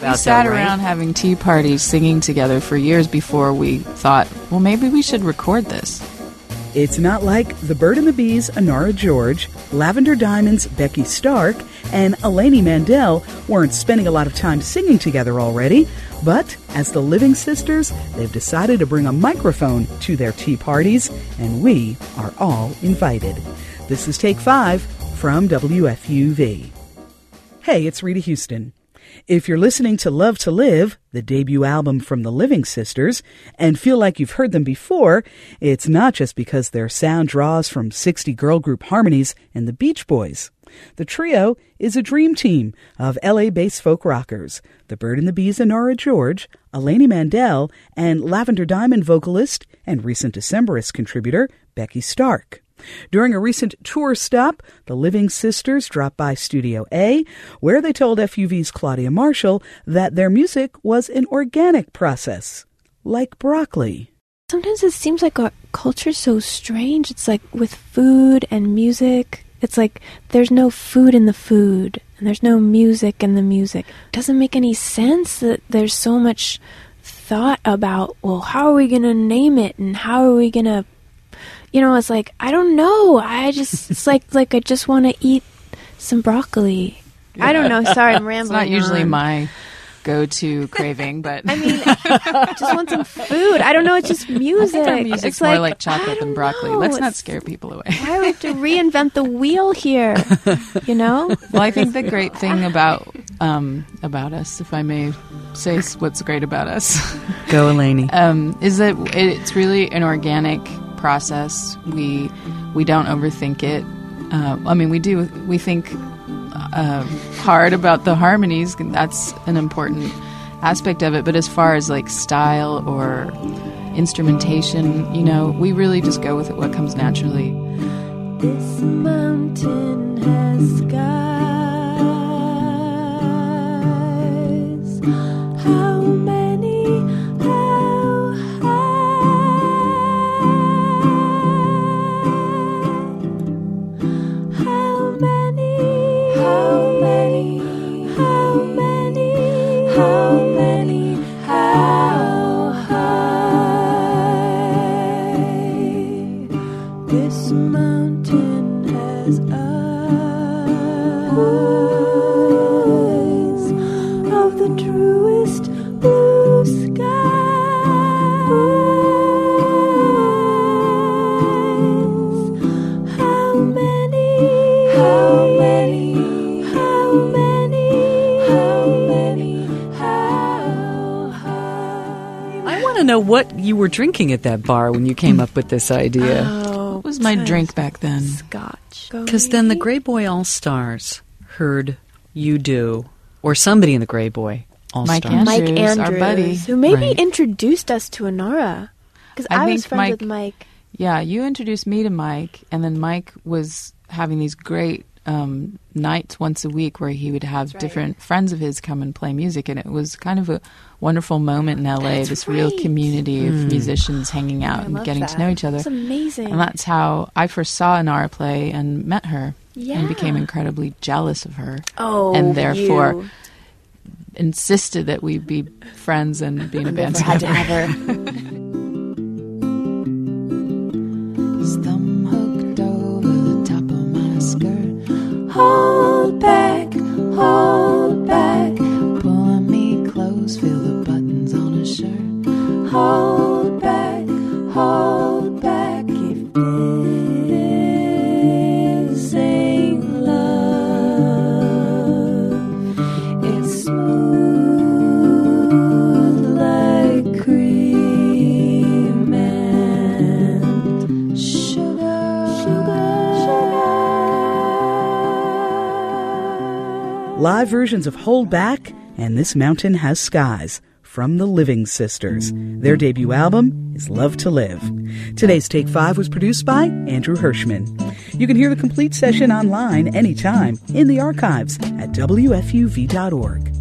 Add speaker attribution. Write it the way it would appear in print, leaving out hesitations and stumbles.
Speaker 1: We sat around having tea parties, singing together for years before we thought, well, maybe we should record this.
Speaker 2: It's not like the Bird and the Bees' Anara George, Lavender Diamond's Becky Stark, and Elaine Mandel weren't spending a lot of time singing together already, but as the Living Sisters, they've decided to bring a microphone to their tea parties, and we are all invited. This is Take 5 from WFUV. Hey, it's Rita Houston. If you're listening to Love to Live, the debut album from the Living Sisters, and feel like you've heard them before, it's not just because their sound draws from 60 girl group harmonies and the Beach Boys. The trio is a dream team of LA-based folk rockers, the Bird and the Bees' Anara George, Elaine Mandel, and Lavender Diamond vocalist and recent Decemberist contributor Becky Stark. During a recent tour stop, the Living Sisters dropped by Studio A, where they told FUV's Claudia Marshall that their music was an organic process, like broccoli.
Speaker 3: Sometimes it seems like our culture's so strange. It's like with food and music, it's like there's no food in the food, and there's no music in the music. It doesn't make any sense that there's so much thought about, well, how are we going to name it, and how are we going to... You know, it's like, I don't know. It's like I just want to eat some broccoli. Yeah. I don't know. Sorry, I'm rambling.
Speaker 1: It's not usually my go-to craving, but...
Speaker 3: I mean, I just want some food. I don't know. It's just music.
Speaker 1: I think our music's more like chocolate than broccoli. Let's not scare people away.
Speaker 3: Why do we have to reinvent the wheel here? You know?
Speaker 1: Well, I think the great thing about us, if I may say what's great about us...
Speaker 2: Go, Elaine.
Speaker 1: Is that it's really an organic process. We don't overthink it. I mean, we think hard about the harmonies. That's an important aspect of it. But as far as like style or instrumentation, you know, we really just go with it, what comes naturally.
Speaker 4: This mountain has skies. How many? How high? How many? How many? How many? How many? How high? This mountain has eyes of the truest blue skies. How many? How many? How many? How many? How high?
Speaker 5: I want to know what you were drinking at that bar when you came up with this idea.
Speaker 1: What was my drink back then?
Speaker 3: Scotch.
Speaker 5: Because then the Grey Boy All-Stars heard you do, or somebody in the Grey Boy All-Stars.
Speaker 3: Mike Andrews,
Speaker 1: our buddy.
Speaker 3: who maybe
Speaker 5: Right.
Speaker 3: introduced us to Anara. Because I was
Speaker 1: think
Speaker 3: friends
Speaker 1: Mike-
Speaker 3: with Mike.
Speaker 1: Yeah, you introduced me to Mike, and then Mike was having these great nights once a week where he would have different friends of his come and play music, and it was kind of a wonderful moment in LA, this real community of musicians hanging out and
Speaker 3: love
Speaker 1: getting
Speaker 3: that.
Speaker 1: to know each other.
Speaker 3: It's amazing.
Speaker 1: And that's how I first saw Anara play and met her
Speaker 3: Yeah.
Speaker 1: and became incredibly jealous of her.
Speaker 3: Oh,
Speaker 1: and therefore
Speaker 3: you.
Speaker 1: insisted that we be friends and be in a band
Speaker 3: Never had to
Speaker 1: together.
Speaker 3: have her.
Speaker 4: His thumb hooked over the top of my skirt. Hold back, pulling me close, feel the buttons on his shirt. Hold back, if this ain't love, it's smooth like cream and sugar.
Speaker 2: Live versions of Hold Back and This Mountain Has Skies from the Living Sisters. Their debut album is Love to Live. Today's Take 5 was produced by Andrew Hirschman. You can hear the complete session online anytime in the archives at WFUV.org.